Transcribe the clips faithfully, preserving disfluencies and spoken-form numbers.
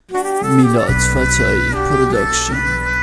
میلاد فتایی پروداکشن.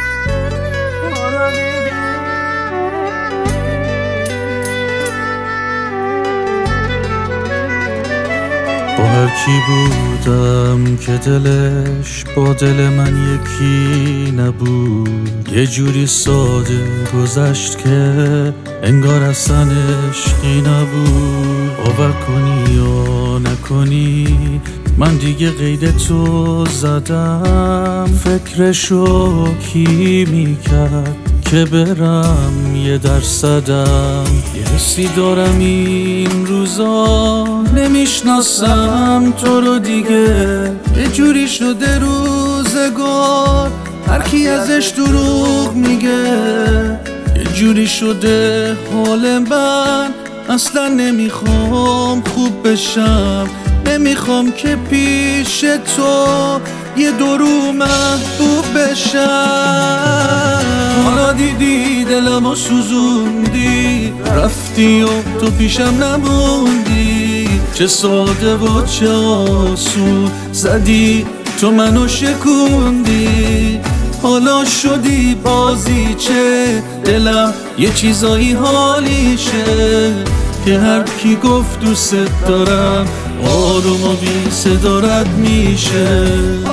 با هر کی بودم که دلش با دل من یکی نبود، یه جوری ساده گذشت که انگار اصلا عشقی نبود. باور کنی یا نکنی من دیگه قید تو زدم، فکرشو کی میکرد که برم یه درصدم. یه حسی دارم این روزا نمیشناسم تو رو دیگه، یه جوری شده روزگار هر کی ازش دروغ میگه، یه جوری شده حال من اصلا نمیخوام خوب بشم، نمیخوام که پیش تو یه درو محبوب بشم. حالا دیدی دلمو سوزوندی، رفتی و تو پیشم نموندی، چه ساده و چه آسون زدی تو منو شکوندی. حالا شدی بازیچه دلم یه چیزایی حالیشه، که هر کی گفت دوست دارم آروم و بی صدا رد میشه.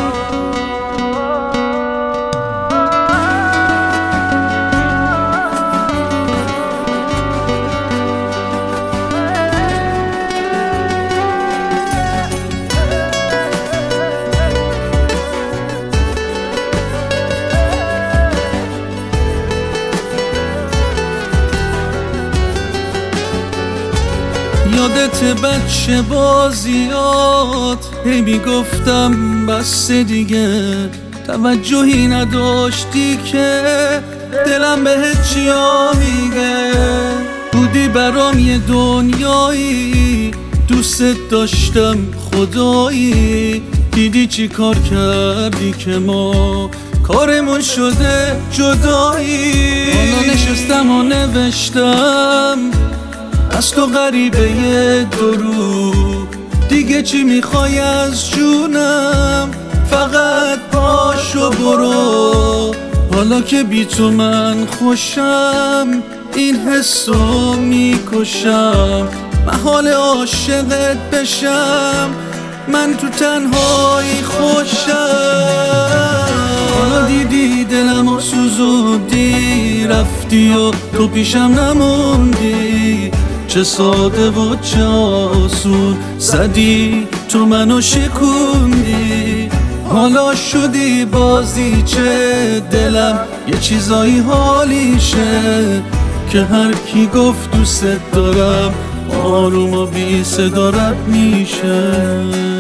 یادت بچه بازیات هی میگفتم بس دیگه، توجهی نداشتی که دلم بهت چیا میگه. بودی برام یه دنیایی، دوست داشتم خدایی، دیدی چی کار کردی که ما کارمون شده جدایی. حالا نشستم و نوشتم از تو غریبه یه درو، دیگه چی میخوای از جونم، فقط پاشو برو. حالا که بی تو من خوشم این حسو میکشم، محال عاشقت بشم من تو تنهایی خوشم. حالا دیدی دلمو سوزوندی، رفتی و تو پیشم نموندی، چه ساده و چه آسون زدی تو منو شکوندی. حالا شدی بازیچه دلم یه چیزایی حالیشه، که هر کی گفت دوست دارم آروم و بی صدا رد میشه.